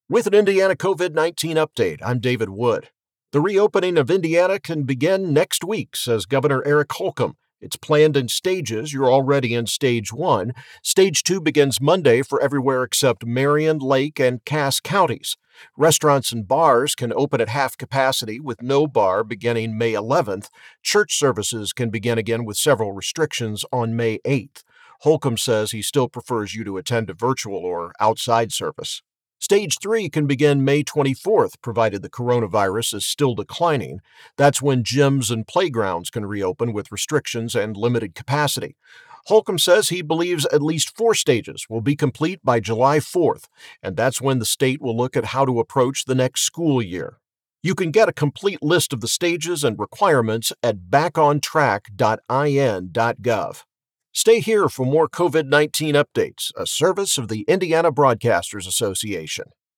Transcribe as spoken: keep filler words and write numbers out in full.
With an Indiana COVID nineteen update, I'm David Wood. The reopening of Indiana can begin next week, says Governor Eric Holcomb. It's planned in stages. You're already in stage one. Stage two begins Monday for everywhere except Marion, Lake, and Cass counties. Restaurants and bars can open at half capacity with no bar beginning May eleventh. Church services can begin again with several restrictions on May eighth. Holcomb says he still prefers you to attend a virtual or outside service. Stage three can begin May twenty-fourth, provided the coronavirus is still declining. That's when gyms and playgrounds can reopen with restrictions and limited capacity. Holcomb says he believes at least four stages will be complete by July fourth, and that's when the state will look at how to approach the next school year. You can get a complete list of the stages and requirements at back on track dot I N dot gov. Stay here for more COVID nineteen updates, a service of the Indiana Broadcasters Association.